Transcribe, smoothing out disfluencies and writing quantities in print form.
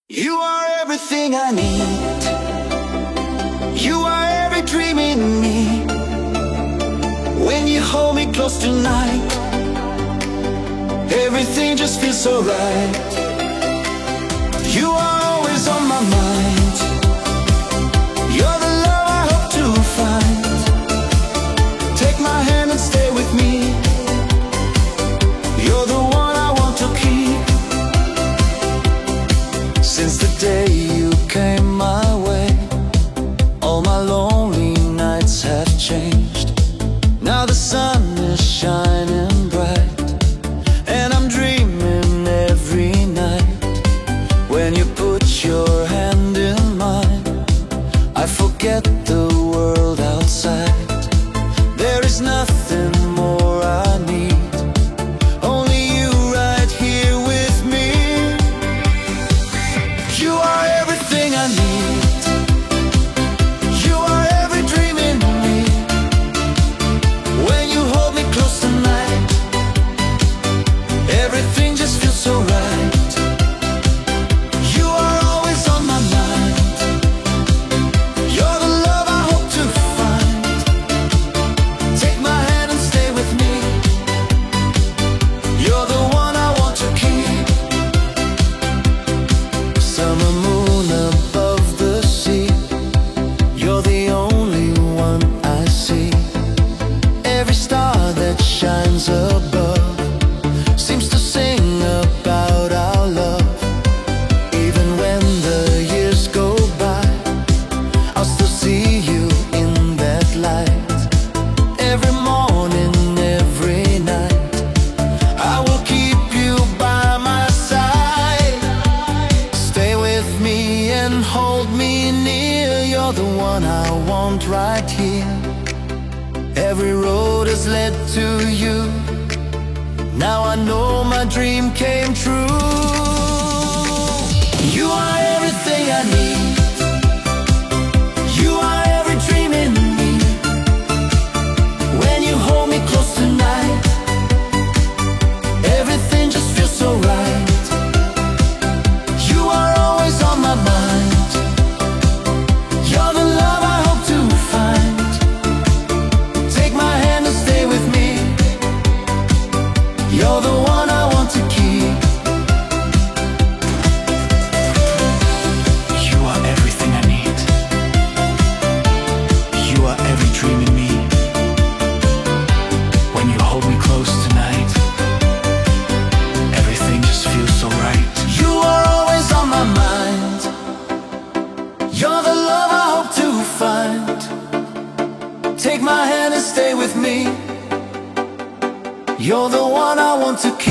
You are everything I need. You are every dream in me. When you hold me close tonight, everything just feels so right. You are always on my mind. You're the love I hope to find. Take my hand and stay with me. You're the one I want to keep. Since the day you came my way, all my lonely nights have changed. Now the sun is shining bright, and I'm dreaming every night. When you put your hand in mine, I forget the world outside. There is nothing more I need, only you right here with me. You are everything I need. You are every dream in me. When you hold me close tonight, everything just feels so right. You are always on my mind. You're the love I hope to find. Take my hand and stay with me. You're the one I want to keep. Summer moon above the sea, you're the only one I see. Every star that shines above seems to sing about our love. Even when the years go by, I'll still see you in that light. Every morning, every night, I will keep you by my side. Stay with me and hold me near. You're the one I want right here. Every road has led to you. Now I know my dream came true. You are everything I need. You are every dream in me. When you hold me close tonight, everything just feels so right. You are always on my mind. You're the love I hope to find. Take my hand and stay with me. You're the one I want to keep. You are everything I need. You are every dream in me. When you hold me close tonight, everything just feels so right. You are always on my mind. You're the love I hope to find. Take my hand and stay with me. You're the one I want to keep.